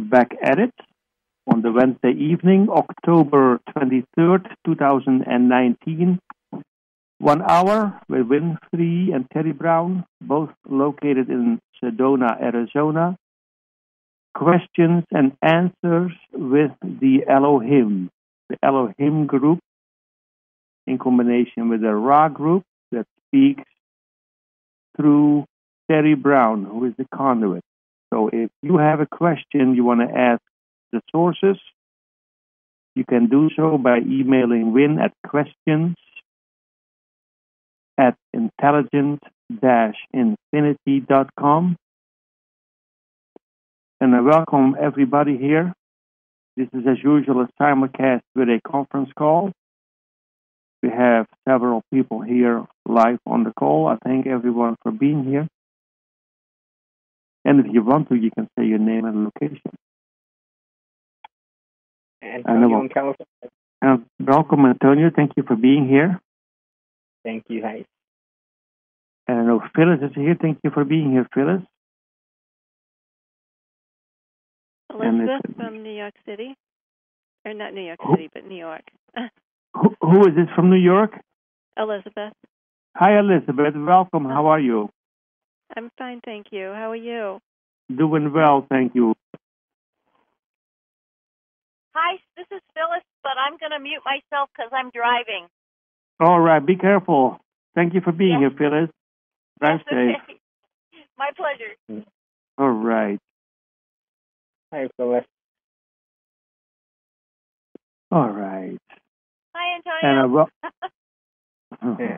back at it on the Wednesday evening, October 23rd, 2019. 1 hour with Winfrey and Terry Brown, both located in Sedona, Arizona. Questions and answers with the Elohim group, in combination with the Ra group that speaks through Terry Brown, who is the conduit. So if you have a question you want to ask the sources, you can do so by emailing Win at questions@intelligent-infinity.com. And I welcome everybody here. This is, as usual, a simulcast with a conference call. We have several people here live on the call. I thank everyone for being here. And if you want to, you can say your name and location. Antonio in California. Welcome, Antonio. Thank you for being here. Thank you, Hi. And I know Phyllis is here. Thank you for being here, Phyllis. Elizabeth from New York City. Or not New York City, but New York. Who is this from New York? Elizabeth. Hi, Elizabeth. Welcome. How are you? I'm fine, thank you. How are you? Doing well, thank you. Hi, this is Phyllis, but I'm going to mute myself because I'm driving. All right, be careful. Thank you for being here, Phyllis. Drive safe. Okay. My pleasure. All right. Hi, Phyllis. All right. Hi, And Antonio.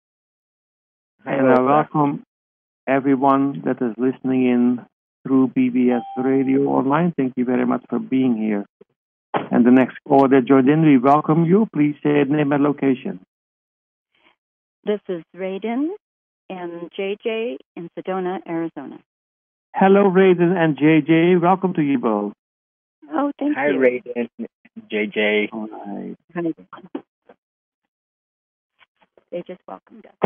I welcome everyone that is listening in through BBS Radio Online. Thank you very much for being here. And the next caller that joined in, we welcome you. Please say name and location. This is Raiden and JJ in Sedona, Arizona. Hello, Raiden and JJ. Welcome to you both. Oh, thank Hi, you. Hi, Raiden, JJ. All right. They just welcomed us.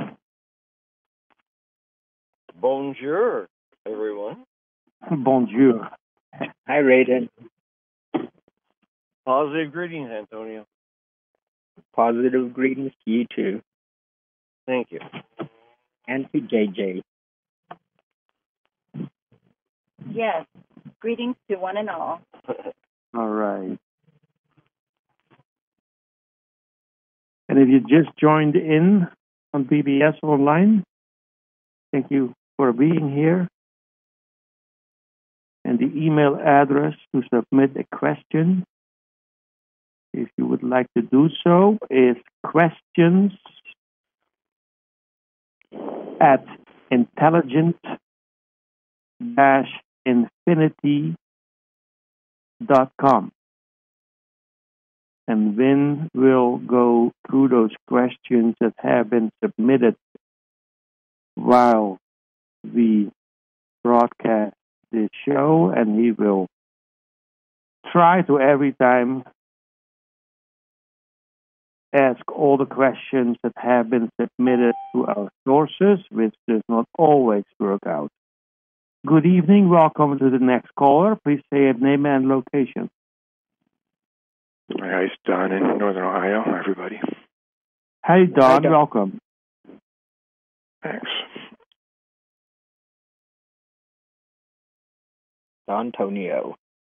Bonjour, everyone. Bonjour. Hi, Raiden. Positive greetings, Antonio. Positive greetings to you, too. Thank you. And to JJ. Yes. Greetings to one and all. All right. And if you just joined in on BBS Online, thank you for being here. And the email address to submit a question, if you would like to do so, is questions@intelligent-infinity.com. And Vin will go through those questions that have been submitted while we broadcast this show, and he will try to every time ask all the questions that have been submitted to our sources, which does not always work out. Good evening. Welcome to the next caller. Please say your name and location. Hi, it's Don in Northern Ohio, everybody. Hi, Don. Hi, Don. Welcome. Thanks. Antonio.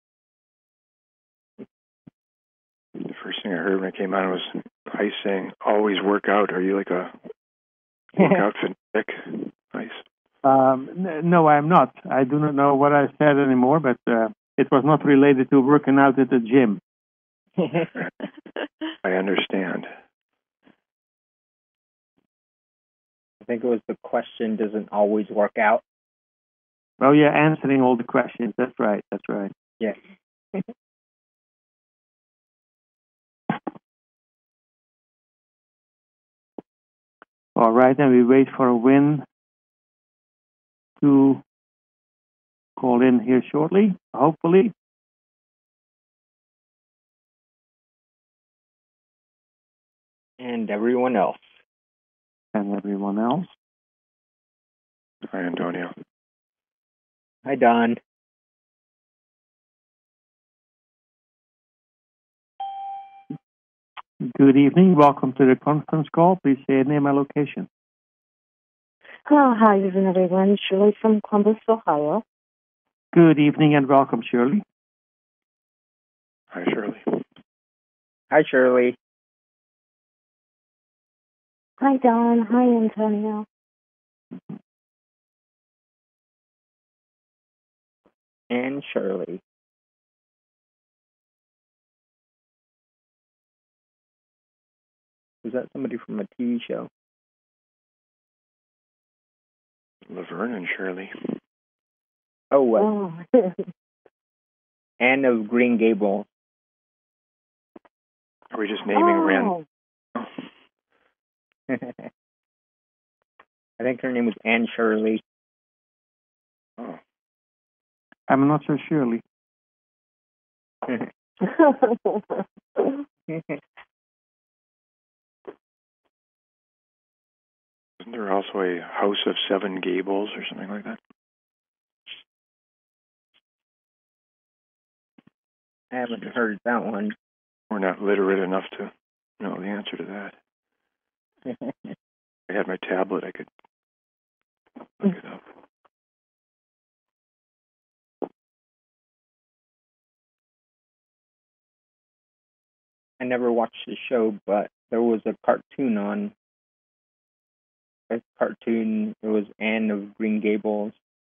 The first thing I heard when I came on was Ice saying, always work out. Are you like a workout fanatic? Ice. No, I'm not. I do not know what I said anymore, but it was not related to working out at the gym. I understand. I think it was the question doesn't always work out. Oh, yeah, answering all the questions. That's right. That's right. Yes. All right, and we wait for a Win to call in here shortly, hopefully. And everyone else. And everyone else. Hi, Antonio. Hi, Don. Good evening. Welcome to the conference call. Please say your name and location. Oh, hi, everyone. Shirley from Columbus, Ohio. Good evening and welcome, Shirley. Hi, Shirley. Hi, Shirley. Hi, Don. Hi, Antonio. And Shirley. Was that somebody from a TV show? Laverne and Shirley. Oh, what? Oh. Anne of Green Gables. Are we just naming random? I think her name was Anne Shirley. Oh. I'm not so Shirley. Isn't there also a House of Seven Gables or something like that? I haven't heard that one. We're not literate enough to know the answer to that. If I had my tablet, I could look it up. I never watched the show, but there was a cartoon on. A cartoon. It was Anne of Green Gables.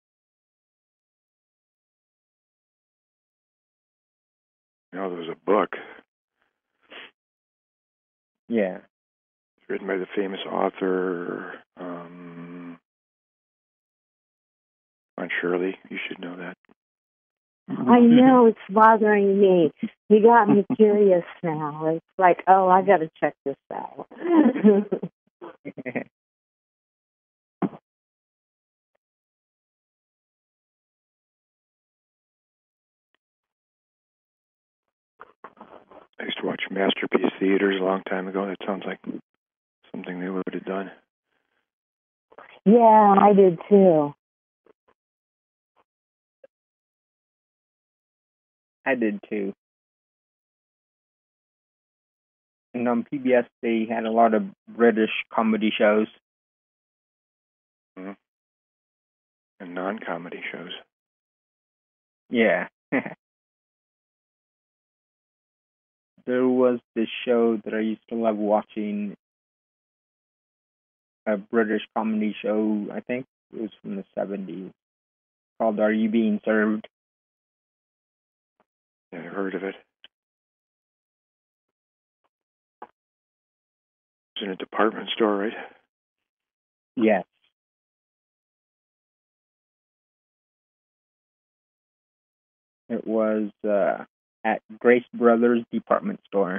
There was a book. Yeah. It's written by the famous author, Aunt Shirley. You should know that. I know, it's bothering me. You got me curious now. It's like, oh, I got to check this out. I used to watch Masterpiece Theaters a long time ago. That sounds like something they would have done. Yeah, I did too. I did too. And on PBS, they had a lot of British comedy shows. Mm-hmm. And non-comedy shows. Yeah. There was this show that I used to love watching, a British comedy show, I think it was from the 70s, called Are You Being Served? Yeah, I've heard of it. It's in a department store, right? Yes. It was at Grace Brothers department store.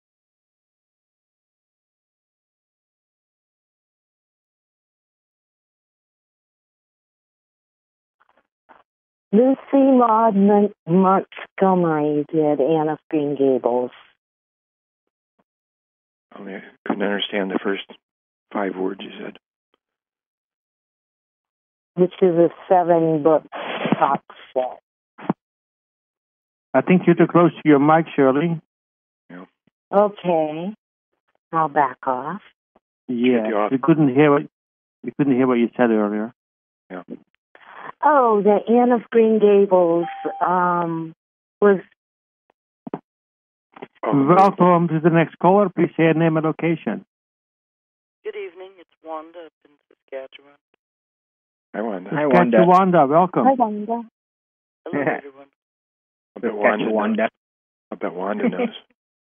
Lucy Maud Montgomery did Anne of Green Gables. Only I couldn't understand the first 5 words you said. Which is a 7-book box set. I think you're too close to your mic, Shirley. Yeah. Okay. I'll back off. Yeah. We couldn't hear what you said earlier. Yeah. Oh, the Anne of Green Gables was... Welcome to the next caller. Please say your name and location. Good evening. It's Wanda up in Saskatchewan. Hi, Wanda. Hi, Wanda. Wanda, welcome. Hi, Wanda. Hello, everyone. I bet Wanda knows.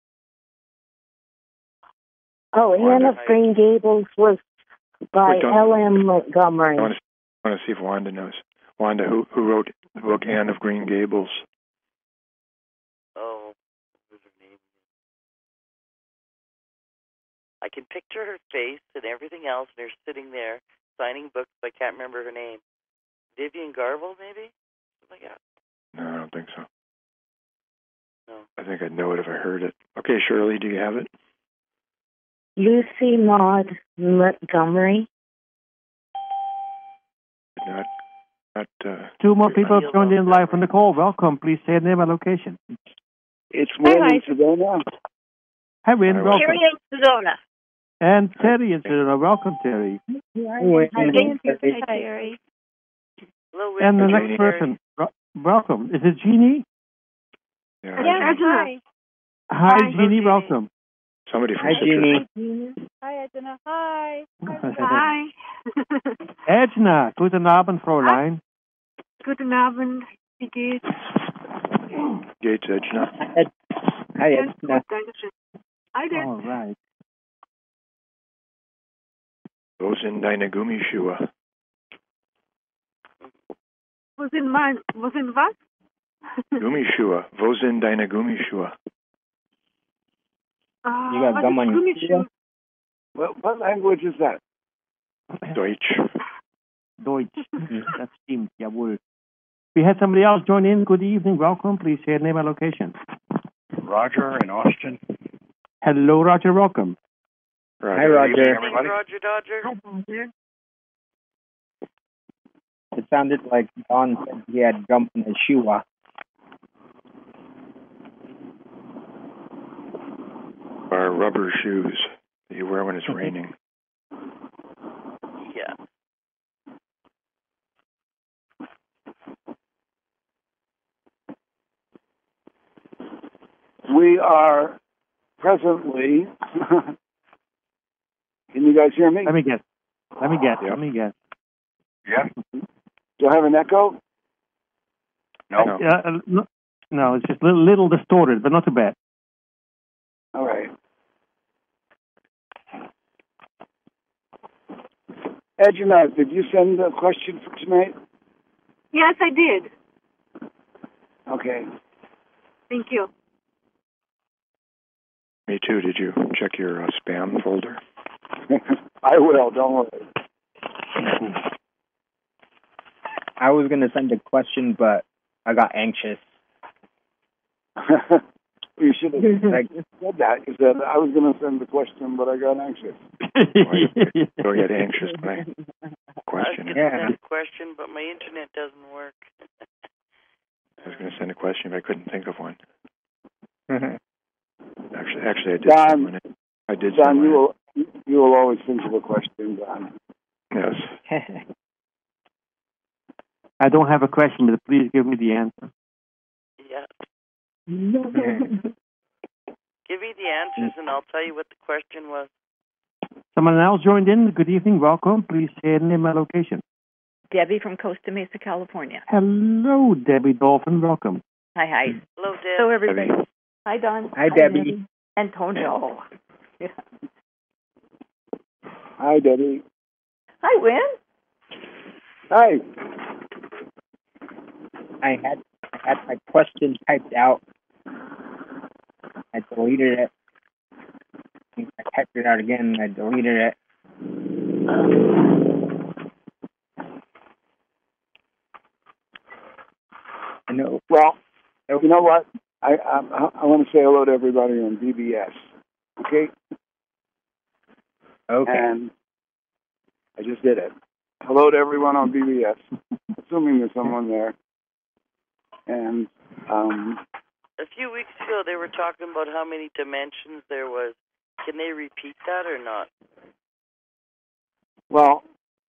Oh, Anne of Green Gables was by L.M. Montgomery. I want to see if Wanda knows. Wanda, who wrote the book Anne of Green Gables? Oh, what was her name? I can picture her face and everything else, and her sitting there signing books, but I can't remember her name. Vivian Garble, maybe? Something like that. No, I don't think so. No. I think I'd know it if I heard it. Okay, Shirley, do you have it? Lucy Maud Montgomery. Not. 2 more people joined in live on the call. Welcome. Please say your name and location. It's morning, Savannah. Hi, Win. Hi, Welcome. Terry in Sedona. And Terry in Sedona. Welcome, Terry. Hi, Terry. Hello, Win. And the Jeannie. next person. Welcome. Is it Jeannie? Yeah. Hi. Hi, Hello, Jeannie. Jeannie. Welcome. Somebody from Hi, Citrus. Jeannie. Hi, Edna. Hi. Hi. Edna. Guten Abend, Fräulein. Guten Abend. Wie geht's? Gates Edna. Hi, Edna. Dankeschön. Hi there. All right. Wo sind deine Gummischuhe? Wo sind was? Gummischuhe. Wo sind deine Gummischuhe? You got gum on your shoe? What language is that? Deutsch. Deutsch. Das stimmt, jawohl. We had somebody else join in. Good evening. Welcome. Please say your name and location. Roger in Austin. Hello, Roger. Welcome. Hi, Roger. Good evening, everybody. Roger Dodger. Hi, Roger. It sounded like Don said he had gum in his shoe. Are rubber shoes that you wear when it's raining. Yeah. We are presently. Can you guys hear me? Let me guess. Yep. Yeah. Do I have an echo? No. No, it's just a little distorted, but not too bad. All right. Edna, did you send a question for tonight? Yes, I did. Okay. Thank you. Me too. Did you check your spam folder? I will, don't worry. I was going to send a question, but I got anxious. You should have said that. You said, I was going to send the question, but I got anxious. Don't get anxious by question. I was going to send a question, but my internet doesn't work. I was going to send a question, but I couldn't think of one. Mhm. Actually, I did. Don, I did. Don, you will always think of a question, Don. Yes. I don't have a question, but please give me the answer. Yeah. Give me the answers, and I'll tell you what the question was. Someone else joined in. Good evening. Welcome. Please say your name and location. Debbie from Costa Mesa, California. Hello, Debbie Dolphin. Welcome. Hi. Hello, Deb. Hello, everybody. Debbie. Hi, Don. Hi, Debbie. Antonio. Yeah. Hi, Debbie. Hi, Win. Hi. I had my question typed out. I deleted it. I typed it out again and I deleted it. I know. Well, you know what? I want to say hello to everybody on BBS. Okay? Okay. And I just did it. Hello to everyone on BBS, assuming there's someone there. And a few weeks ago, they were talking about how many dimensions there was. Can they repeat that or not? well,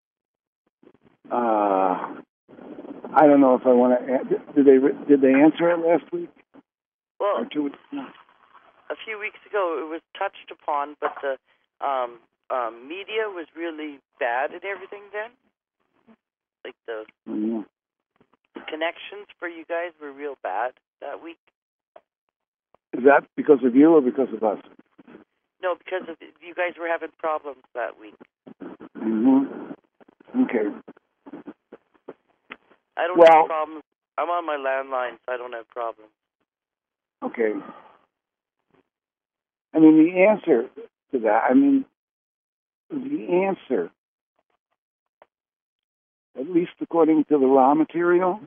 I don't know if I want to. Did they answer it last week Well, or 2 weeks? No. a few weeks ago, it was touched upon, but the media was really bad and everything then. Like the Mhm. connections for you guys were real bad that week. Is that because of you or because of us? No, because of, you guys were having problems that week. Mm-hmm. Okay. I don't Well- have problems. I'm on my landline, so I don't have problems. Okay. I mean, the answer to that, the answer, at least according to the raw material,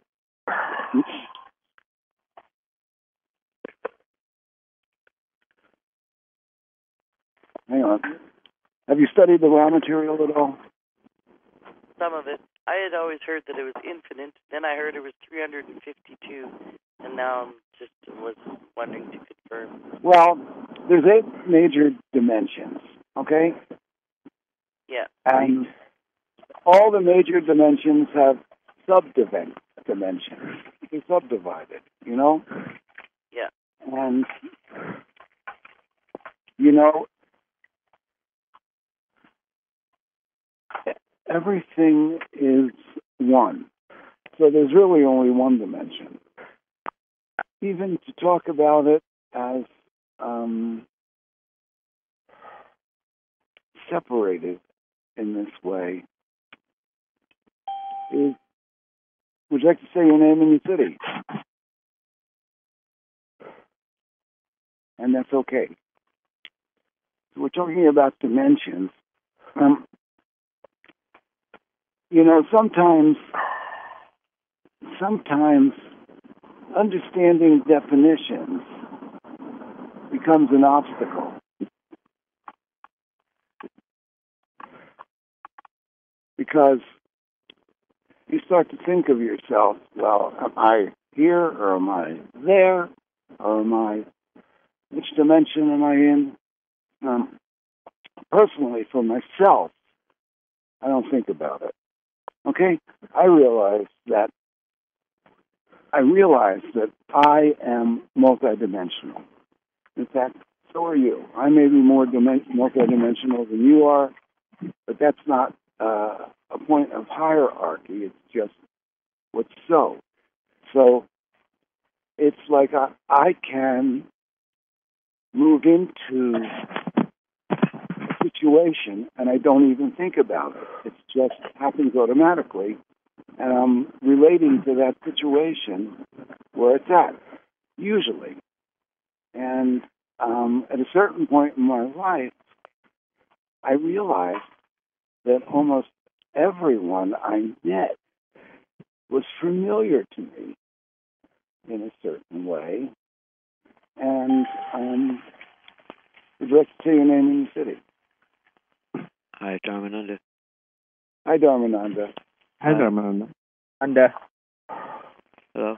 hang on. Have you studied the raw material at all? Some of it. I had always heard that it was infinite. Then I heard it was 352, and now I'm just was wondering to confirm. Well, there's 8 major dimensions, okay? Yeah. And all the major dimensions have subdimensions. They're subdivided, you know? Yeah. And, you know, everything is one. So there's really only one dimension. Even to talk about it as separated in this way is, would you like to say your name and your city? And that's okay. So we're talking about dimensions. You know, sometimes understanding definitions becomes an obstacle. Because you start to think of yourself, well, am I here or am I there? Or which dimension am I in? Personally, for myself, I don't think about it. Okay? I realize that I am multidimensional. In fact, so are you. I may be more multidimensional than you are, but that's not a point of hierarchy. It's just what's so. So it's like I can move into a situation and I don't even think about it. It just happens automatically. And I'm relating to that situation where it's at, usually. And at a certain point in my life, I realized that almost everyone I met was familiar to me in a certain way. And would you like to say your name in the city? Hi, Dharmananda. Hi, Dharmananda. Hi, Dharmananda. Hello.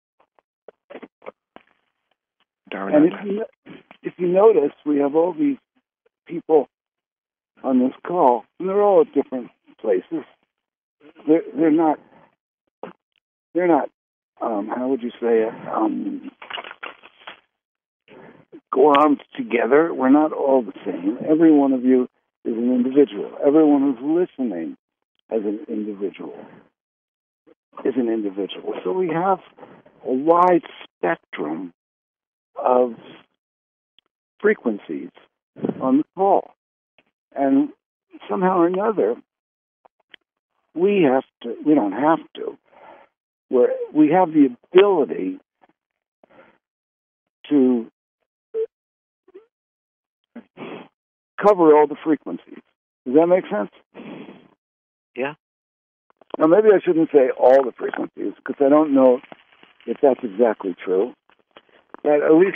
And if you notice, we have all these people on this call, and they're all at different places. They're not. How would you say it? Glommed together. We're not all the same. Every one of you is an individual. Everyone who's listening as an individual is an individual. So we have a wide spectrum of frequencies on the call. And somehow or another, we don't have to, we have the ability to cover all the frequencies. Does that make sense? Yeah. Now, maybe I shouldn't say all the frequencies, because I don't know if that's exactly true. But at least,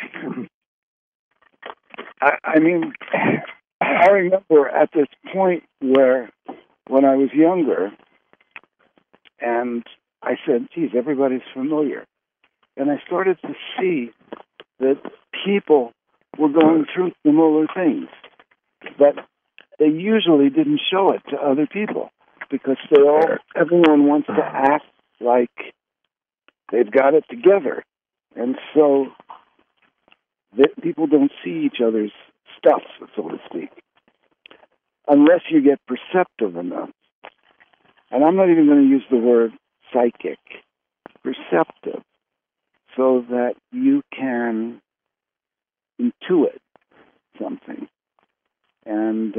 I mean, I remember at this point where, when I was younger, and I said, geez, everybody's familiar. And I started to see that people were going through similar things, but they usually didn't show it to other people because everyone wants to act like they've got it together. And so people don't see each other's stuff, so to speak, unless you get perceptive enough. And I'm not even going to use the word psychic, perceptive, so that you can intuit something. And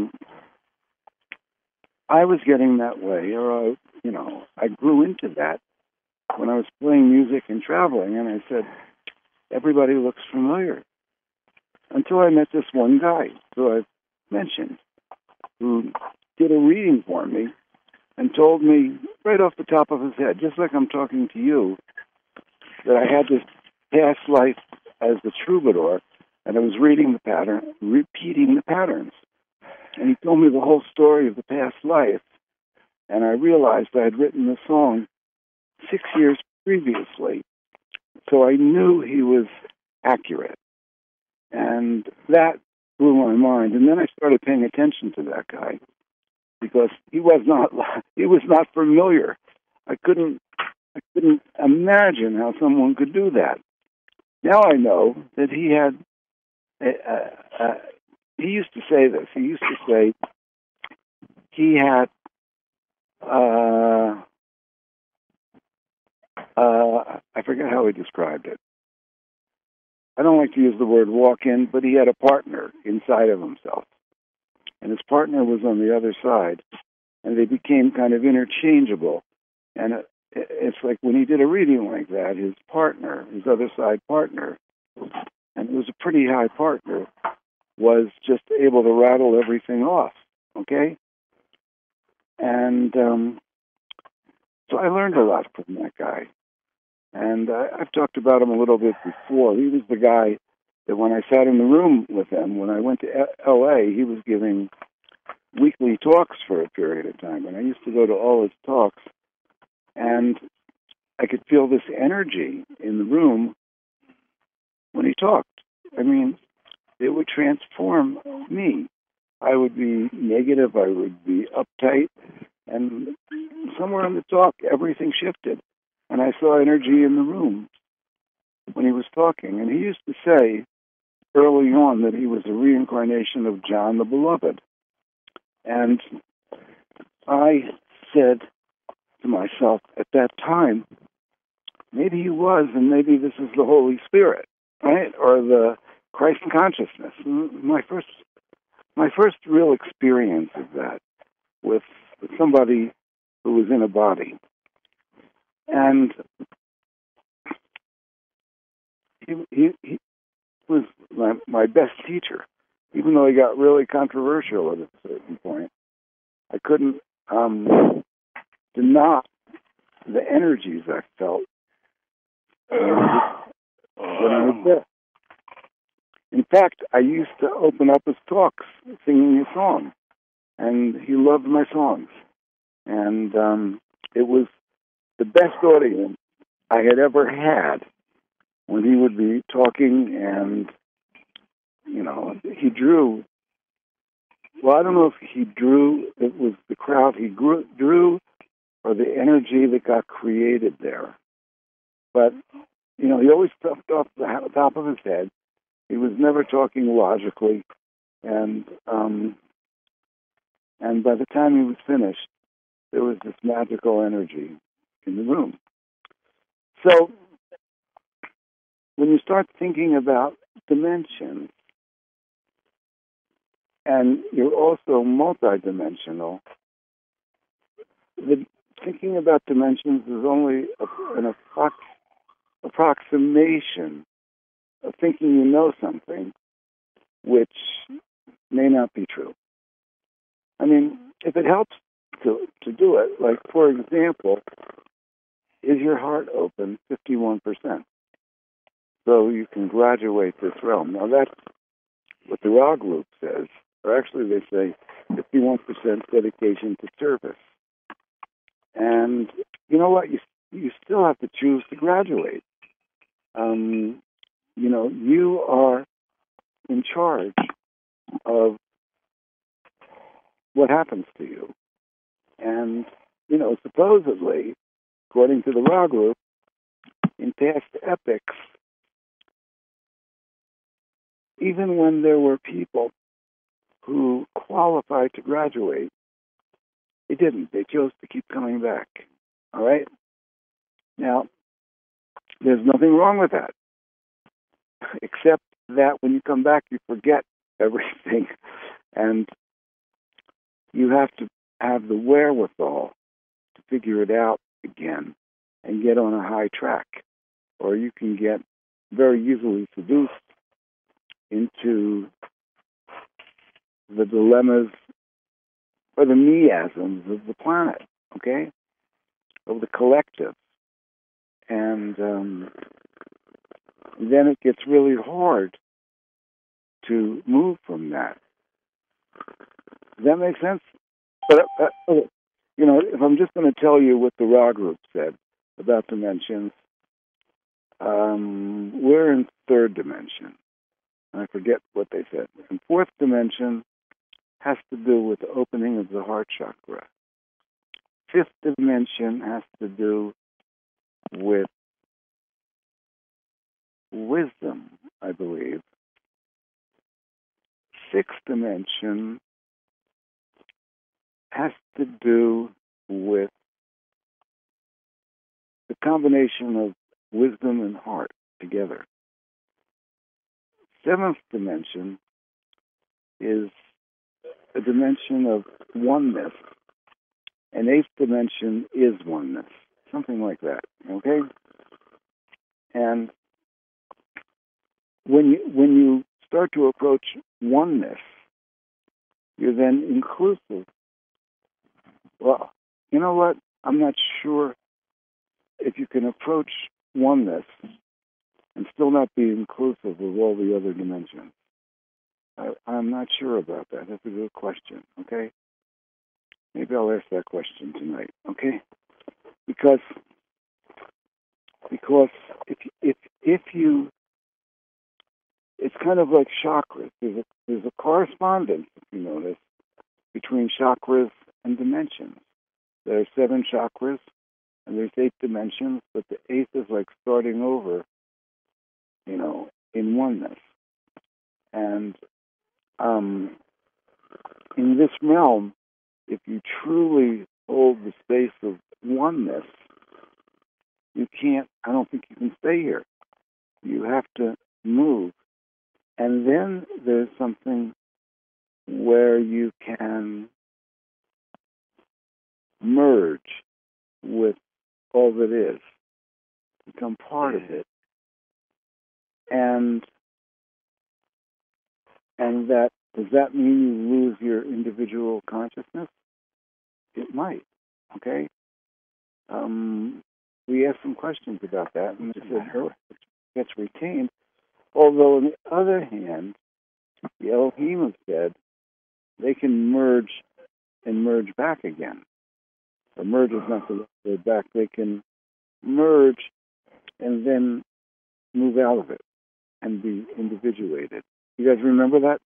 I was getting that way, or I grew into that when I was playing music and traveling, and I said, everybody looks familiar. Until I met this one guy who I've mentioned, who did a reading for me and told me right off the top of his head, just like I'm talking to you, that I had this past life as the troubadour, and I was repeating the patterns. And he told me the whole story of the past life, and I realized I had written the song 6 years previously, so I knew he was accurate. And that blew my mind. And then I started paying attention to that guy because he was not familiar. I couldn't imagine how someone could do that. Now I know that he had. He used to say this. He used to say he had. I forget how he described it. I don't like to use the word walk-in, but he had a partner inside of himself. And his partner was on the other side, and they became kind of interchangeable. And it's like when he did a reading like that, his partner, his other side partner, and it was a pretty high partner, was just able to rattle everything off, okay? And so I learned a lot from that guy. And I've talked about him a little bit before. He was the guy that when I sat in the room with him, when I went to L.A., he was giving weekly talks for a period of time. And I used to go to all his talks, and I could feel this energy in the room when he talked. I mean, it would transform me. I would be negative, I would be uptight, and somewhere in the talk, everything shifted. And I saw energy in the room when he was talking. And he used to say early on that he was a reincarnation of John the Beloved. And I said to myself at that time, maybe he was, and maybe this is the Holy Spirit, right? Or the Christ consciousness. My first real experience of that with somebody who was in a body. And he was my best teacher, even though he got really controversial at a certain point. I couldn't deny the energies I felt when I was there. In fact, I used to open up his talks singing a song, and he loved my songs. And it was the best audience I had ever had when he would be talking, and, you know, he drew. Well, I don't know if he drew, it was the crowd he drew or the energy that got created there. But, you know, he always talked off the top of his head. He was never talking logically. And by the time he was finished, there was this magical energy in the room. So when you start thinking about dimensions, and you're also multidimensional, thinking about dimensions is only an approximation of thinking you know something, which may not be true. I mean, if it helps to do it, like, for example, is your heart open 51%? So you can graduate this realm. Now, that's what the Ra group says, or actually they say 51% dedication to service. And you know what? You still have to choose to graduate. You know, you are in charge of what happens to you. And, you know, supposedly, according to the Ra group, in past epochs, even when there were people who qualified to graduate, they didn't. They chose to keep coming back. All right? Now, there's nothing wrong with that, except that when you come back, you forget everything. And you have to have the wherewithal to figure it out again and get on a high track. Or you can get very easily seduced into the dilemmas or the miasms of the planet, okay? Of the collective. And then it gets really hard to move from that. Does that make sense? But, you know, if I'm just going to tell you what the Ra group said about dimensions, we're in third dimension. I forget what they said. And fourth dimension has to do with the opening of the heart chakra. Fifth dimension has to do with wisdom, I believe. Sixth dimension has to do with the combination of wisdom and heart together. Seventh dimension is a dimension of oneness, and eighth dimension is oneness, something like that. Okay, and when you start to approach oneness, you're then inclusive. Well, you know what? I'm not sure if you can approach oneness and still not be inclusive of all the other dimensions. I'm not sure about that. That's a good question, okay? Maybe I'll ask that question tonight, okay? Because if you, it's kind of like chakras. There's a correspondence, if you notice, between chakras and dimensions. There are 7 chakras, and there's 8 dimensions, but the 8th is like starting over, in oneness. And in this realm, if you truly hold the space of oneness, I don't think you can stay here. You have to move. And then there's something where you can merge with all that is, become part of it. And does that mean you lose your individual consciousness? It might, okay? We asked some questions about that, and they said it gets retained. Although, on the other hand, the Elohim have said they can merge and merge back again. Or merge is not the word back. They can merge and then move out of it and be individuated. You guys remember that?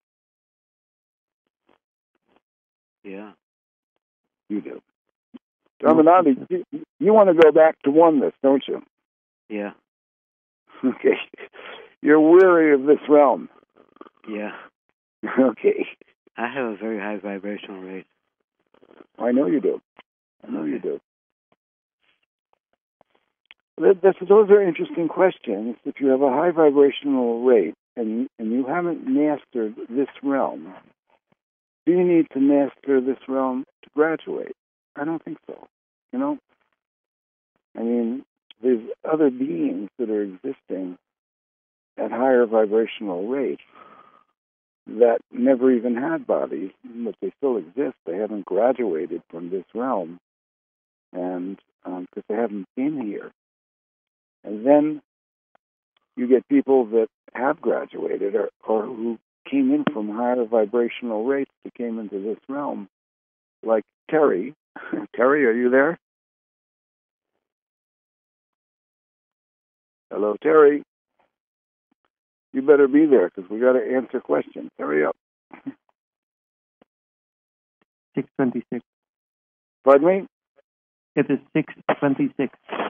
Yeah. You do. Ramanandi, you want to go back to oneness, don't you? Yeah. Okay. You're weary of this realm. Yeah. Okay. I have a very high vibrational rate. I know you do. Those are interesting questions. If you have a high vibrational rate and you haven't mastered this realm, do you need to master this realm to graduate? I don't think so. I mean, there's other beings that are existing at higher vibrational rates that never even had bodies, but they still exist. They haven't graduated from this realm, and because they haven't been here. And then you get people that have graduated or who came in from higher vibrational rates that came into this realm, like Terry. Terry, are you there? Hello, Terry. You better be there because we got to answer questions. Hurry up. 6:26. Pardon me? It is 6:26.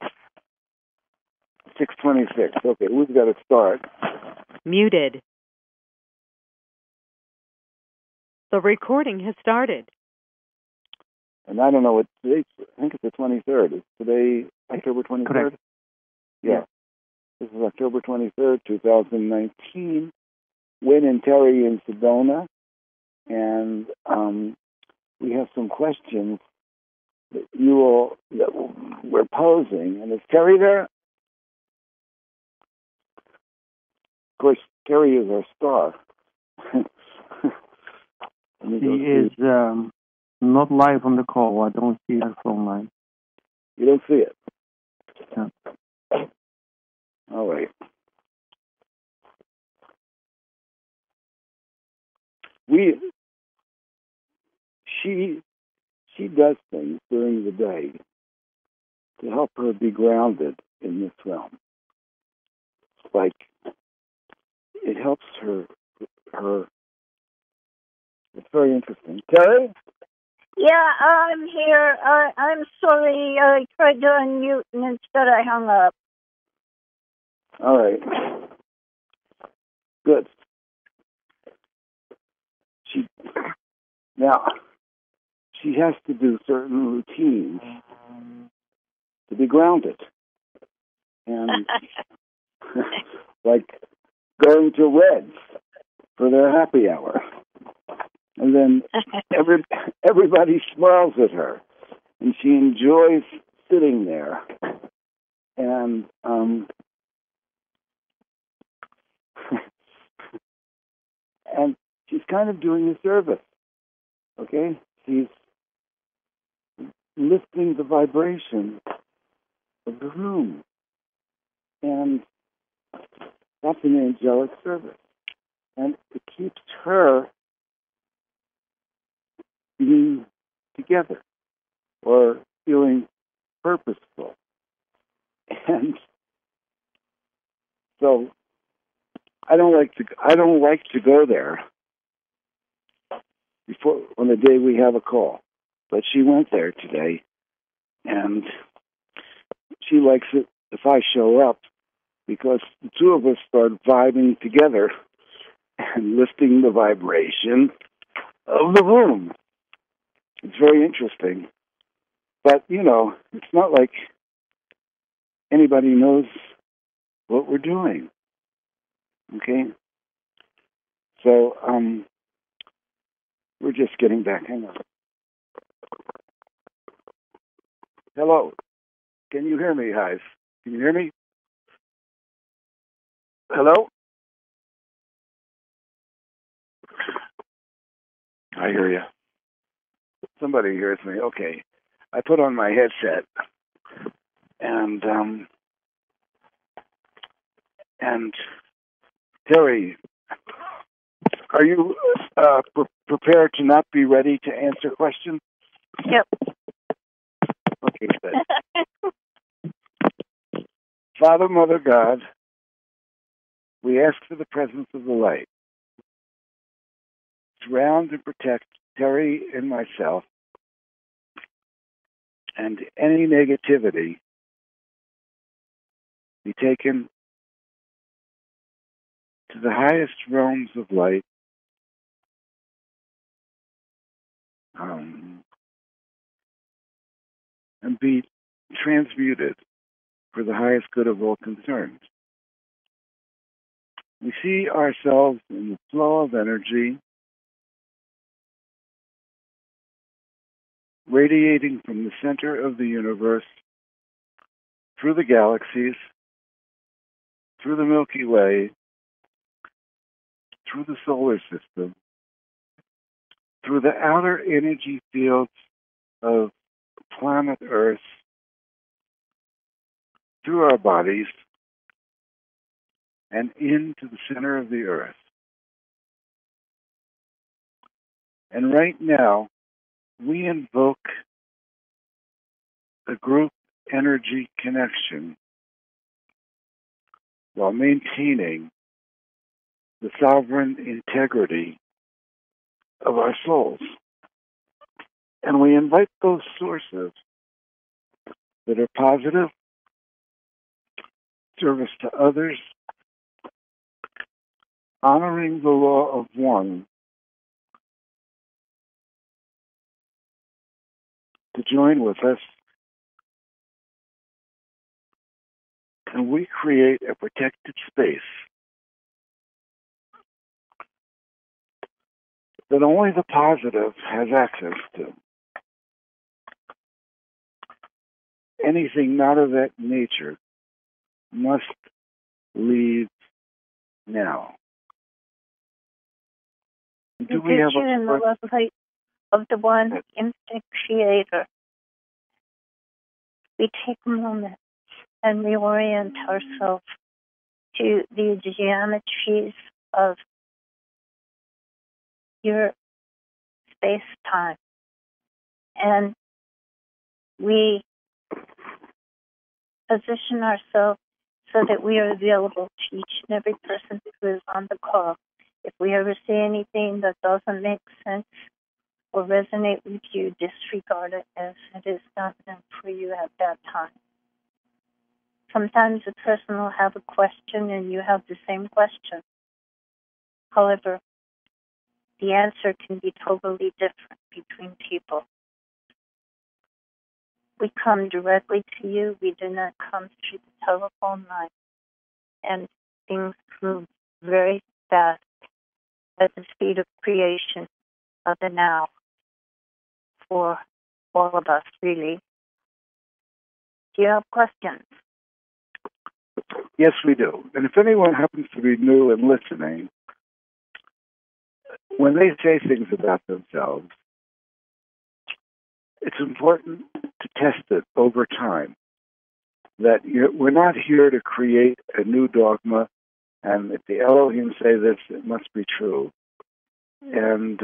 6:26. Okay, we've got to start. Muted. The recording has started. And I don't know what today's. I think it's the 23rd. Is today October 23rd? Correct. Yeah. This is October 23rd, 2019. Wynn and Terry in Sedona. And we have some questions that we're posing. And is Terry there? Of course, Terry is our star. She is not live on the call. I don't see her phone line. You don't see it? No. All right. She does things during the day to help her be grounded in this realm. Like, it helps her. It's very interesting. Terry? Yeah, I'm here. I'm sorry. I tried to unmute and instead I hung up. All right. Good. She has to do certain routines to be grounded. And like going to Reds for their happy hour. And then everybody smiles at her. And she enjoys sitting there. And and she's kind of doing a service. Okay? She's lifting the vibration of the room. And that's an angelic service. And it keeps her being together or feeling purposeful. And so I don't like to go there before on the day we have a call. But she went there today, and she likes it if I show up because the two of us start vibing together and lifting the vibration of the room. It's very interesting. But, it's not like anybody knows what we're doing. Okay? So, we're just getting back. Hang on. Hello. Can you hear me, guys? Can you hear me? Hello? I hear you. Somebody hears me. Okay. I put on my headset, and Terry, are you prepared to not be ready to answer questions? Yep. Okay, good. Father, Mother, God, we ask for the presence of the light. Surround and protect Terry and myself, and any negativity be taken to the highest realms of light, and be transmuted for the highest good of all concerned. We see ourselves in the flow of energy radiating from the center of the universe through the galaxies, through the Milky Way, through the solar system, through the outer energy fields of planet Earth, through our bodies, and into the center of the Earth. And right now, we invoke the group energy connection while maintaining the sovereign integrity of our souls. And we invite those sources that are positive, service to others, honoring the law of one, to join with us. And we create a protected space that only the positive has access to. Anything not of that nature must leave now. Do we have you in the love light of the one instant creator? We take a moment and reorient ourselves to the geometries of your space-time. And we position ourselves so that we are available to each and every person who is on the call. If we ever say anything that doesn't make sense or resonate with you, disregard it as it is not meant for you at that time. Sometimes a person will have a question and you have the same question. However, the answer can be totally different between people. We come directly to you. We do not come through the telephone line. And things move very fast at the speed of creation of the now for all of us, really. Do you have questions? Yes, we do. And if anyone happens to be new and listening, when they say things about themselves, it's important to test it over time. That we're not here to create a new dogma, and if the Elohim say this, it must be true. And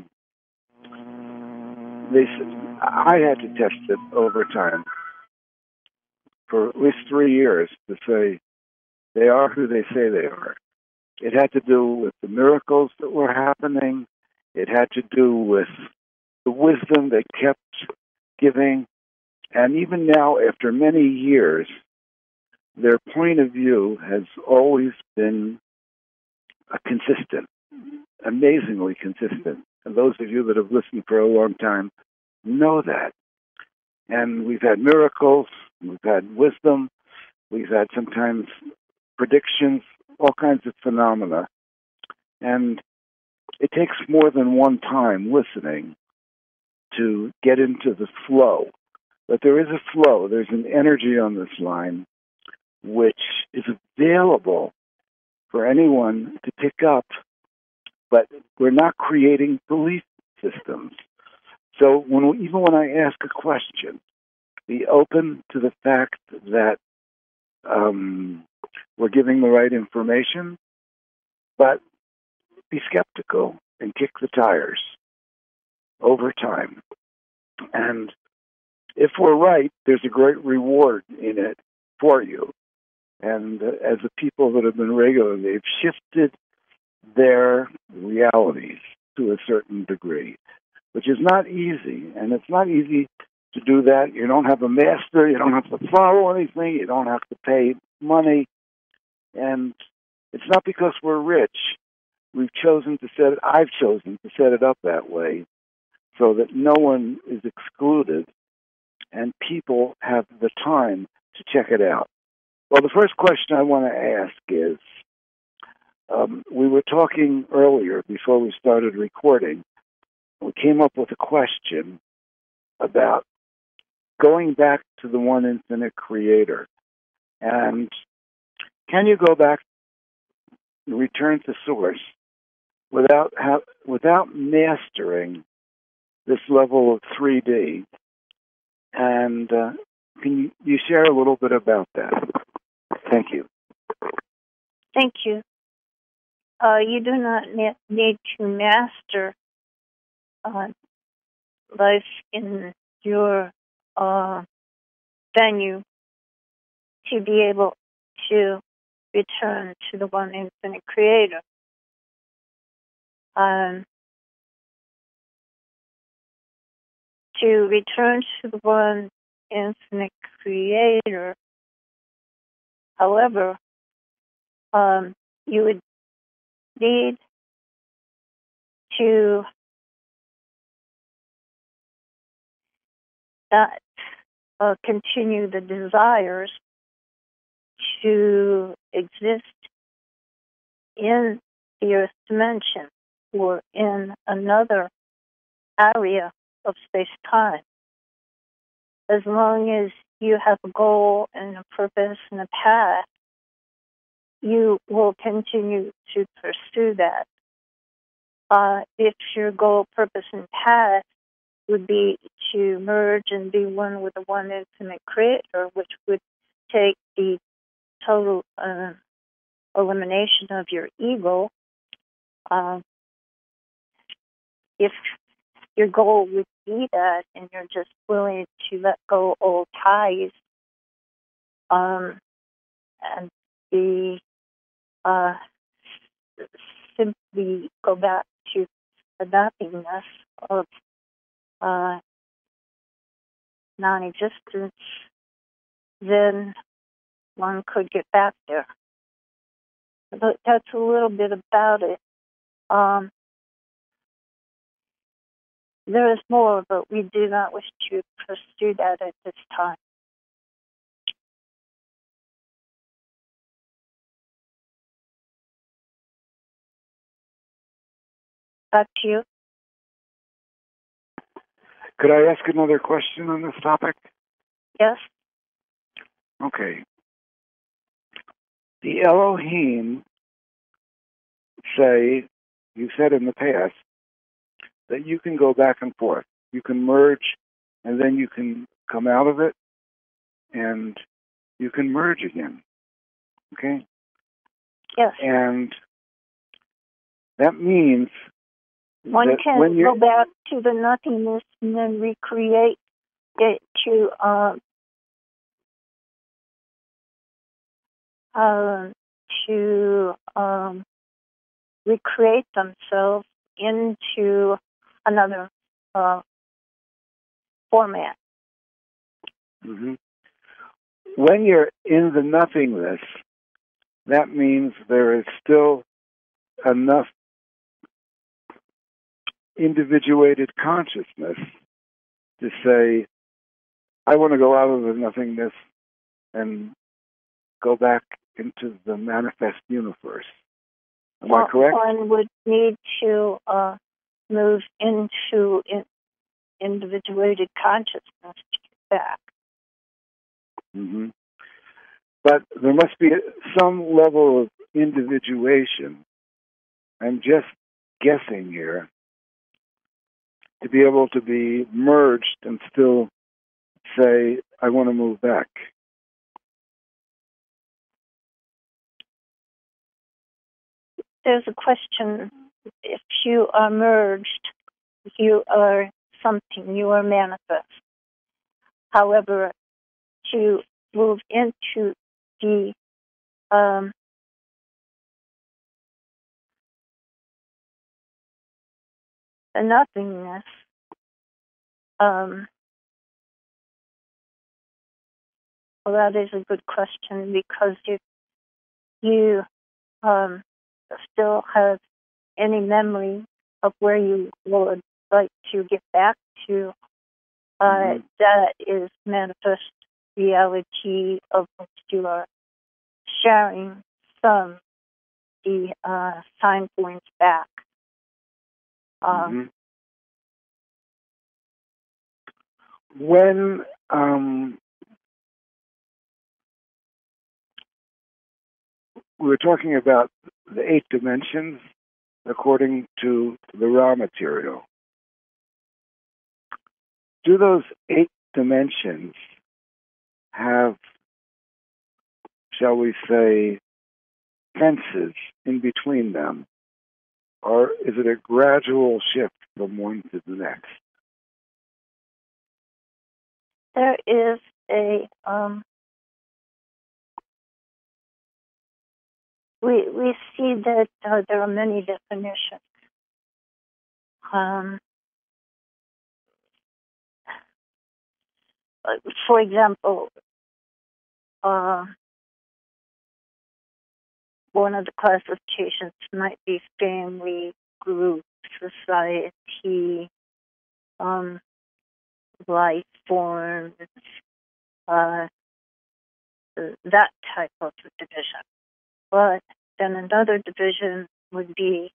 I had to test it over time for at least 3 years to say they are who they say they are. It had to do with the miracles that were happening. It had to do with the wisdom they kept giving. And even now, after many years, their point of view has always been consistent, amazingly consistent. And those of you that have listened for a long time know that. And we've had miracles, we've had wisdom, we've had sometimes predictions, all kinds of phenomena. And it takes more than one time listening to get into the flow. But there is a flow. There's an energy on this line which is available for anyone to pick up, but we're not creating belief systems. So even when I ask a question, be open to the fact that we're giving the right information, but be skeptical and kick the tires over time. And if we're right, there's a great reward in it for you. And as the people that have been regular, they've shifted their realities to a certain degree, which is not easy. And it's not easy to do that. You don't have a master. You don't have to follow anything. You don't have to pay money. And it's not because we're rich. I've chosen to set it up that way so that no one is excluded and people have the time to check it out. Well, the first question I want to ask is, we were talking earlier before we started recording. We came up with a question about going back to the one infinite creator. And can you go back, return to source, without mastering this level of 3D? And can you share a little bit about that? Thank you. Thank you. You do not need to master life in your venue to be able to return to the one infinite creator. To return to the one infinite creator, however, you would need to not continue the desires to exist in the Earth dimension or in another area of space-time. As long as you have a goal and a purpose and a path, you will continue to pursue that. If your goal, purpose, and path would be to merge and be one with the one infinite creator, which would take the total elimination of your ego, if your goal would be that and you're just willing to let go old ties and be simply go back to the nothingness of non-existence, then one could get back there. But that's a little bit about it. There is more, but we do not wish to pursue that at this time. Back to you. Could I ask another question on this topic? Yes. Okay. The Elohim say, you said in the past, that you can go back and forth. You can merge, and then you can come out of it, and you can merge again. Okay? Yes. And that means one that can when go back to the nothingness and then recreate it to recreate themselves into another format. Mm-hmm. When you're in the nothingness, that means there is still enough individuated consciousness to say, I want to go out of the nothingness and go back into the manifest universe. Am I correct? One would need to move into individuated consciousness to get back. Mm-hmm. But there must be some level of individuation. I'm just guessing here, to be able to be merged and still say, I want to move back. There's a question, if you are merged, you are something, you are manifest. However, to move into the nothingness, well, that is a good question, because if you still have any memory of where you would like to get back to, that is manifest reality of which you are sharing some the sign points back. When we were talking about the 8 dimensions according to the raw material, do those 8 dimensions have, shall we say, fences in between them? Or is it a gradual shift from one to the next? There is a we see that there are many definitions. For example, one of the classifications might be family, group, society, life forms, that type of division. But then another division would be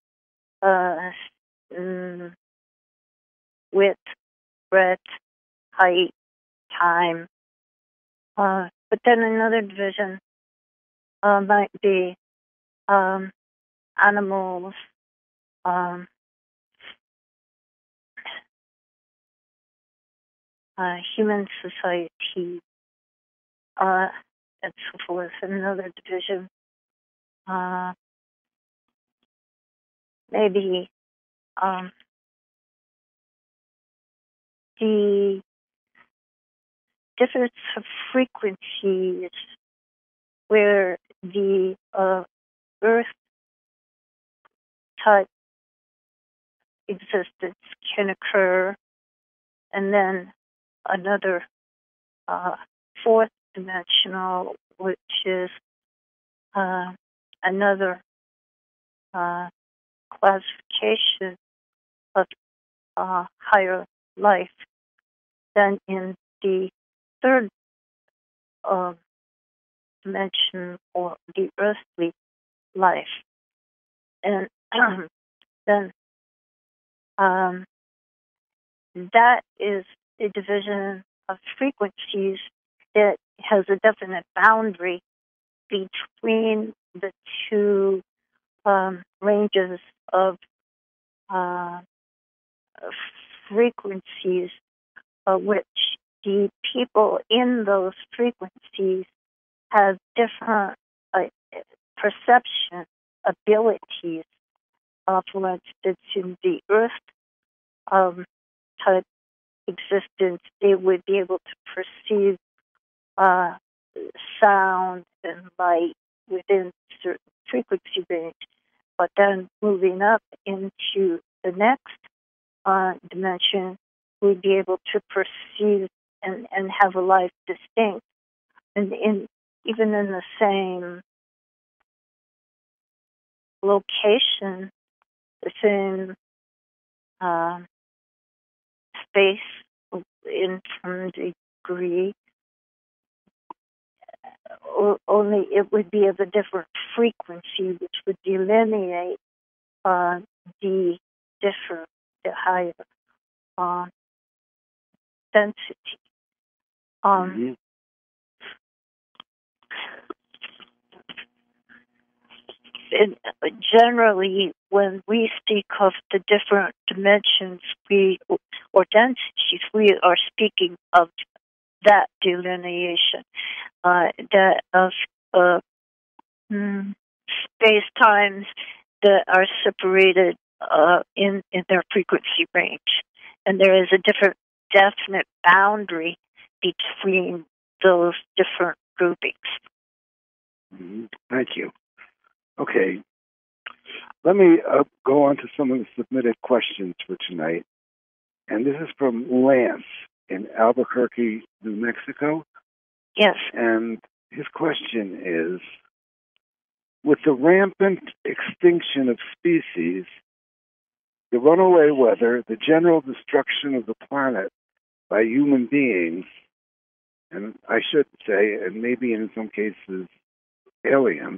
width, breadth, height, time. But then another division might be animals, human society, and so forth. Another division, maybe the difference of frequencies where the earth type existence can occur, and then another fourth dimensional, which is another classification of higher life. Then in the third dimension, or the earthly life, and then that is a division of frequencies that has a definite boundary between the two ranges of frequencies, which the people in those frequencies have different perception abilities. For instance, in the earth type existence, they would be able to perceive sound and light within certain frequency range. But then moving up into the next dimension, we'd be able to perceive and have a life distinct, and even in the same location, the same space in some degree, only it would be of a different frequency, which would delineate the higher density. And generally, when we speak of the different dimensions or densities, we are speaking of that delineation, that of space-times that are separated in their frequency range. And there is a definite boundary between those different groupings. Thank you. Okay. Let me go on to some of the submitted questions for tonight. And this is from Lance in Albuquerque, New Mexico. Yes. And his question is, with the rampant extinction of species, the runaway weather, the general destruction of the planet by human beings, and I should say, and maybe in some cases, aliens,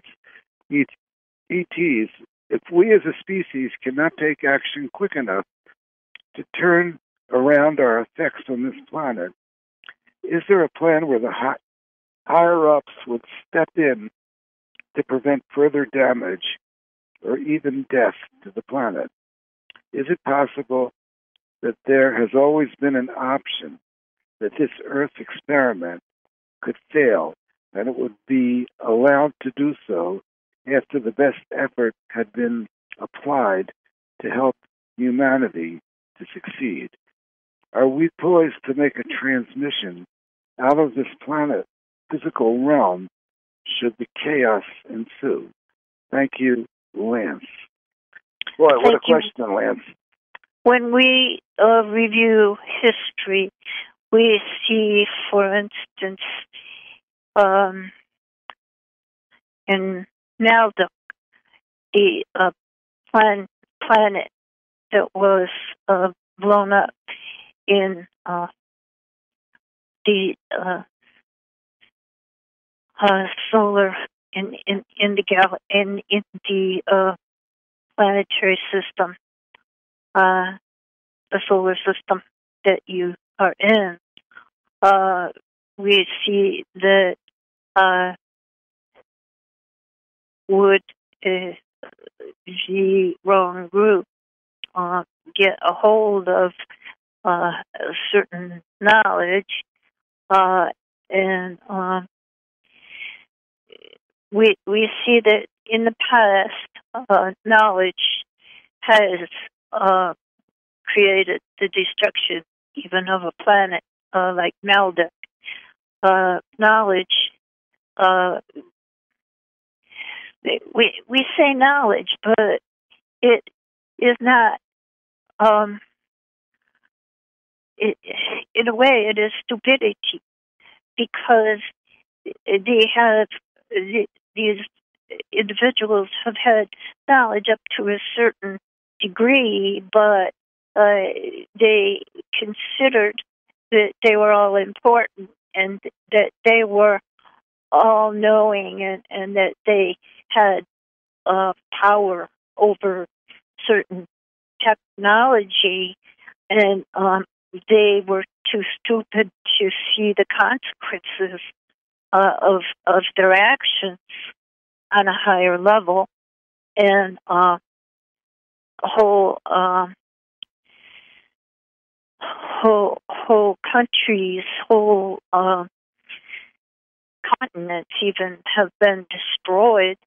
ETs, if we as a species cannot take action quick enough to turn around our effects on this planet, is there a plan where the higher-ups would step in to prevent further damage or even death to the planet? Is it possible that there has always been an option that this Earth experiment could fail and it would be allowed to do so after the best effort had been applied to help humanity to succeed? Are we poised to make a transmission out of this planet physical realm should the chaos ensue? Thank you, Lance. Boy, what a question, Lance. When we review history, we see, for instance, in Maldek, the planet that was blown up in the solar in the planetary system, the solar system that you are in. We see that would the wrong group get a hold of certain knowledge, and we see that in the past, knowledge has created the destruction even of a planet like Maldek. Knowledge, we say knowledge, but it is not, in a way, it is stupidity, because these individuals have had knowledge up to a certain degree, but they considered that they were all important and that they were all knowing, and that they had power over certain technology, and they were too stupid to see the consequences of their actions on a higher level, and whole countries, whole continents even have been destroyed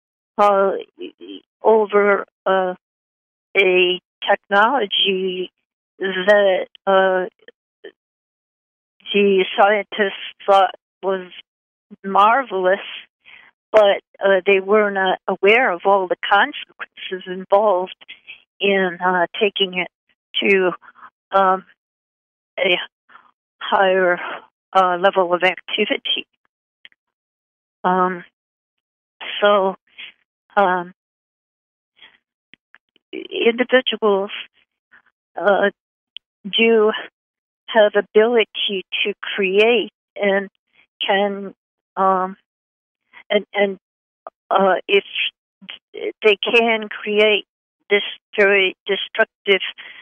over a technology that the scientists thought was marvelous, but they were not aware of all the consequences involved in taking it to a higher level of activity. So individuals do have ability to create and can and if they can create this very destructive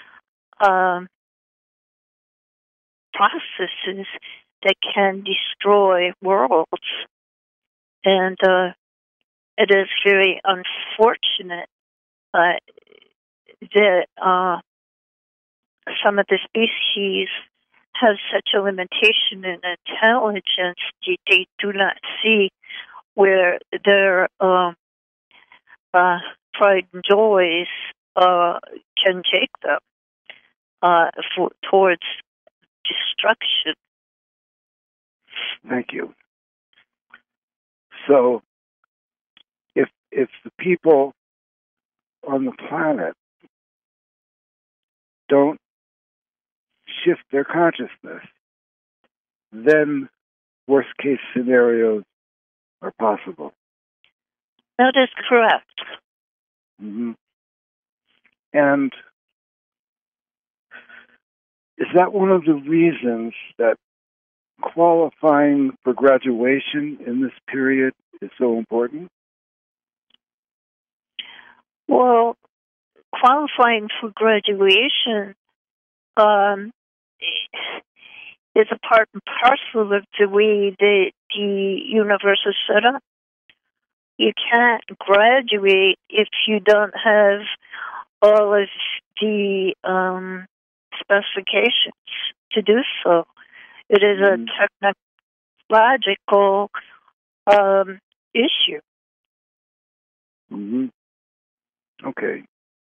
processes that can destroy worlds, and it is very unfortunate that some of the species have such a limitation in intelligence. They do not see where their pride and joys can take them towards destruction. Thank you. So, if the people on the planet don't shift their consciousness, then worst case scenarios are possible. That is correct. Mm-hmm. And is that one of the reasons that qualifying for graduation in this period is so important? Well, qualifying for graduation is a part and parcel of the way that the universe is set up. You can't graduate if you don't have all of the specifications to do so. It is a technological issue. Mm-hmm. Okay.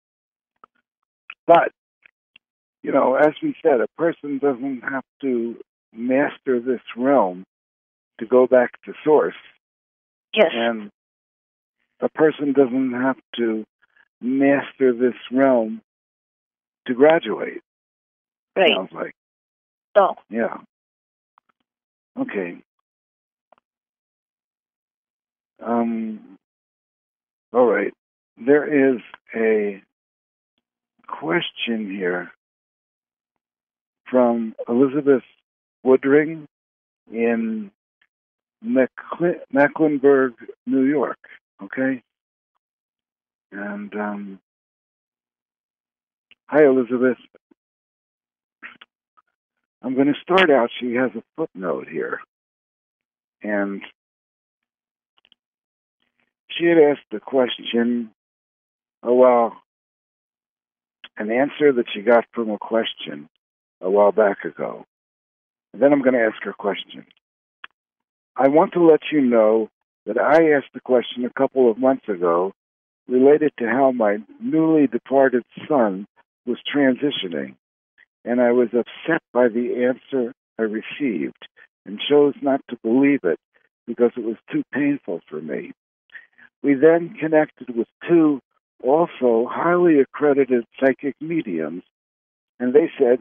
But, as we said, a person doesn't have to master this realm to go back to source. Yes. And a person doesn't have to master this realm to graduate. Right. Sounds like. No. Yeah. Okay. All right. There is a question here from Elizabeth Woodring in Mecklenburg, New York. Okay? And, hi, Elizabeth. I'm going to start out. She has a footnote here. And she had asked the question, an answer that she got from a question a while back ago. And then I'm going to ask her question. I want to let you know that I asked the question a couple of months ago related to how my newly departed son was transitioning, and I was upset by the answer I received and chose not to believe it because it was too painful for me. We then connected with two also highly accredited psychic mediums, and they said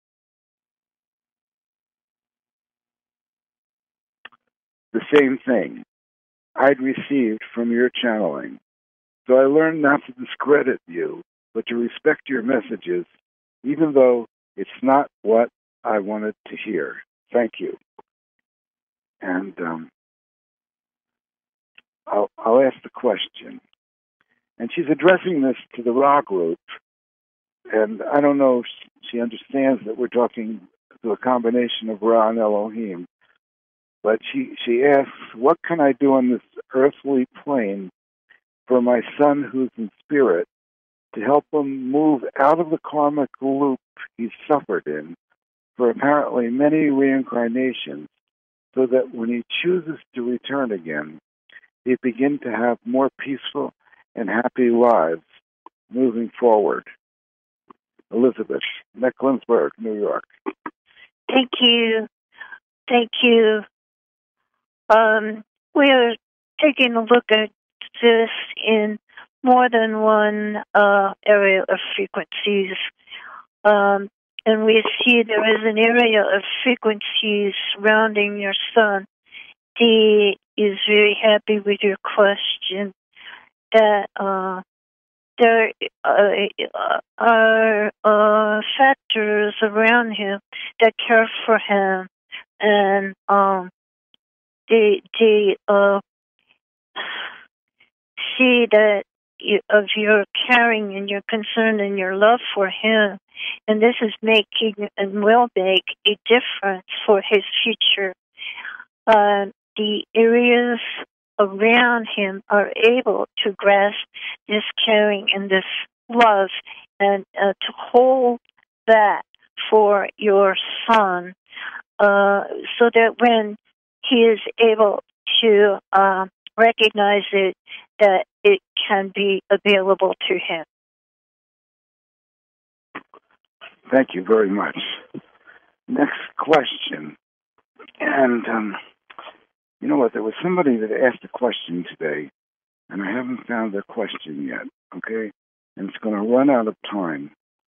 the same thing I'd received from your channeling. So I learned not to discredit you, but to respect your messages, even though it's not what I wanted to hear. Thank you. And I'll ask the question. And she's addressing this to the Ra group. And I don't know if she understands that we're talking to a combination of Ra and Elohim. But she asks, what can I do on this earthly plane for my son who's in spirit to help him move out of the karmic loop he's suffered in for apparently many reincarnations, so that when he chooses to return again, he begin to have more peaceful and happy lives moving forward. Elizabeth, Mecklenburg, New York. Thank you. Thank you. We are taking a look at this in more than one area of frequencies. And we see there is an area of frequencies surrounding your son. He is very happy with your question that there are factors around him that care for him, and they see that of your caring and your concern and your love for him, and this is making and will make a difference for his future. The areas around him are able to grasp this caring and this love, and to hold that for your son, so that when he is able to recognize it, that it can be available to him. Thank you very much. Next question. And you know what? There was somebody that asked a question today, and I haven't found their question yet, okay? And it's going to run out of time.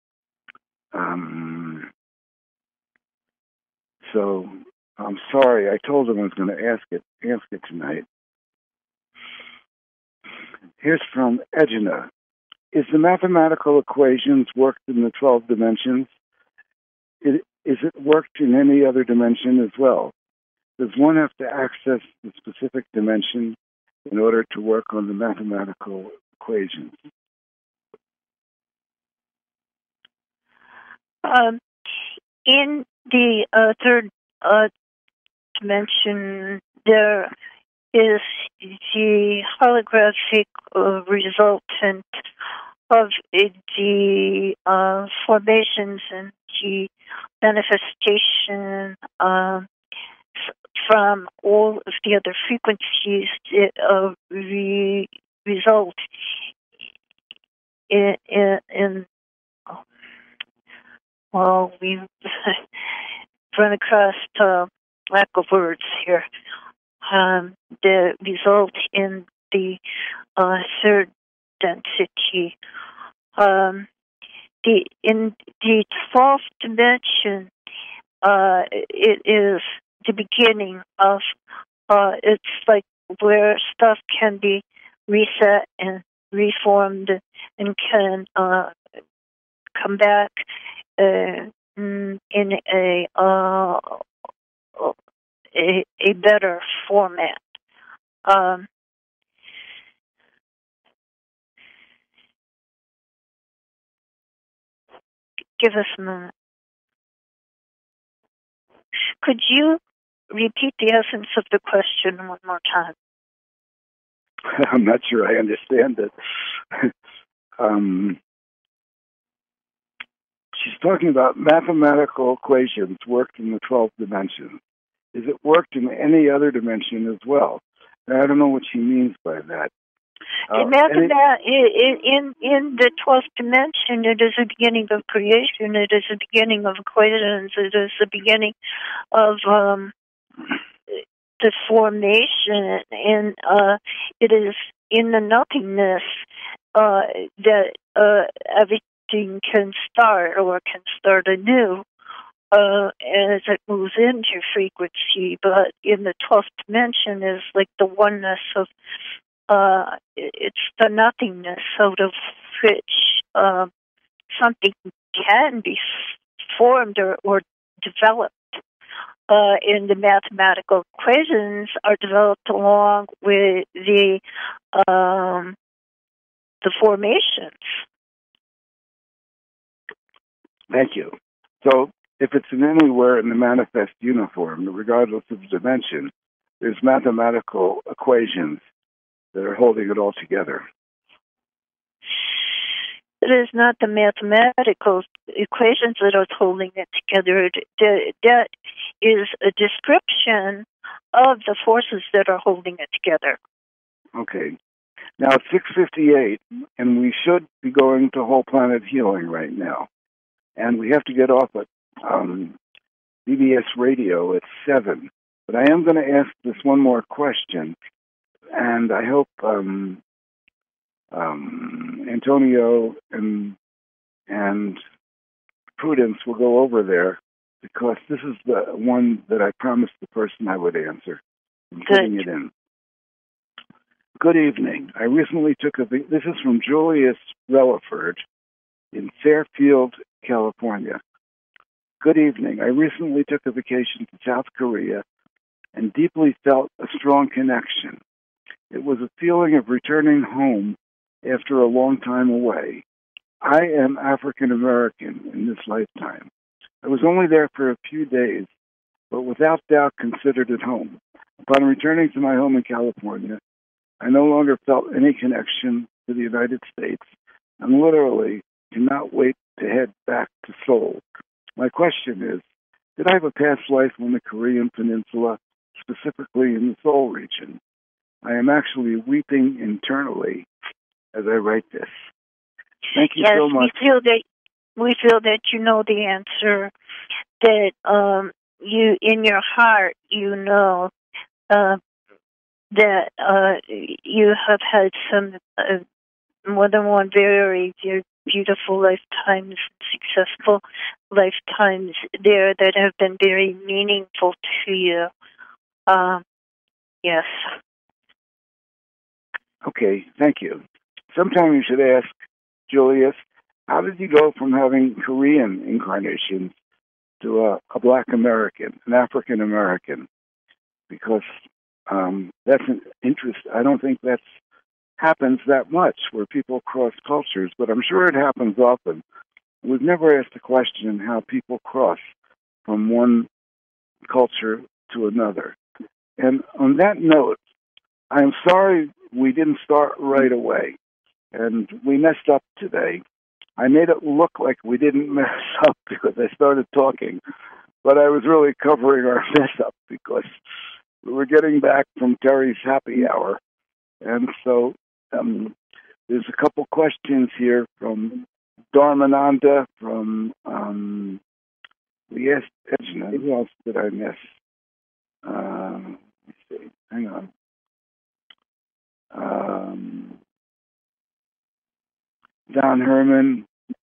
So I'm sorry. I told them I was going to ask it tonight. Here's from Edna. Is the mathematical equations worked in the 12 dimensions? Is it worked in any other dimension as well? Does one have to access the specific dimension in order to work on the mathematical equations? In the third dimension, there is the holographic resultant of the formations and the manifestation from all of the other frequencies that result in well, we've run across lack of words here. The result in the third density. In the 12th dimension, it is the beginning of. It's like where stuff can be reset and reformed and can come back in a better format. Give us a moment. Could you repeat the essence of the question one more time? I'm not sure I understand it. She's talking about mathematical equations worked in the 12th dimension. Is it worked in any other dimension as well? I don't know what she means by that. In the 12th dimension, it is the beginning of creation. It is the beginning of equations. It is the beginning of the formation, and it is in the nothingness that everything can start or can start anew as it moves into frequency. But in the 12th dimension is like the oneness of, it's the nothingness out of which something can be formed or developed. And the mathematical equations are developed along with the formations. Thank you. So, if it's in anywhere in the manifest uniform, regardless of dimension, there's mathematical equations that are holding it all together. It is not the mathematical equations that are holding it together. That is a description of the forces that are holding it together. Okay. Now it's 6:58, and we should be going to whole planet healing right now. And we have to get off at BBS radio at 7. But I am going to ask this one more question, and I hope Antonio and Prudence will go over there, because this is the one that I promised the person I would answer. I'm putting it in. Good evening. I recently took this is from Julius Relaford in Fairfield, California. Good evening. I recently took a vacation to South Korea and deeply felt a strong connection. It was a feeling of returning home after a long time away. I am African American in this lifetime. I was only there for a few days, but without doubt considered it home. Upon returning to my home in California, I no longer felt any connection to the United States and literally cannot wait to head back to Seoul. My question is, did I have a past life on the Korean Peninsula, specifically in the Seoul region? I am actually weeping internally as I write this. Thank you so much. We feel that you know the answer, that you, in your heart, you know that you have had some more than one very, very beautiful lifetimes, successful lifetimes there that have been very meaningful to you. Yes. Okay, thank you. Sometime you should ask Julius, how did you go from having Korean incarnations to a Black American, an African American? Because that's an interest. I don't think that happens that much where people cross cultures, but I'm sure it happens often. We've never asked the question how people cross from one culture to another. And on that note, I'm sorry we didn't start right away, and we messed up today. I made it look like we didn't mess up because I started talking, but I was really covering our mess up because we were getting back from Terry's happy hour. And so there's a couple questions here from Dharmananda, from yes, Edna. Who else did I miss? Let me see. Hang on. Don Herman.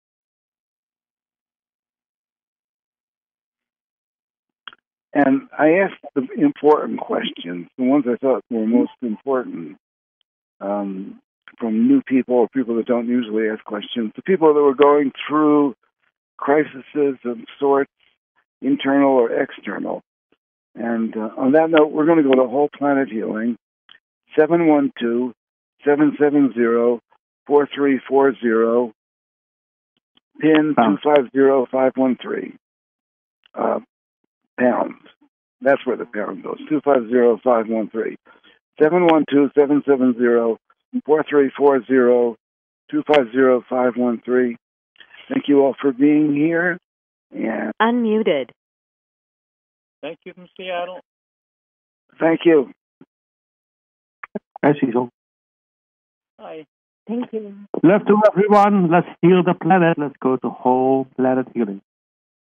And I asked the important questions, the ones I thought were most important, from new people or people that don't usually ask questions, the people that were going through crises of sorts, internal or external. And on that note, we're going to go to Whole Planet Healing, 712-770-4340, PIN 250513. Pound. That's where the pound goes. 250513. 712-770-4340, 250513. Thank you all for being here. And unmuted. Thank you from Seattle. Thank you. Hi, Cecil. Hi. Thank you. Love to everyone. Let's heal the planet. Let's go to Whole Planet Healing.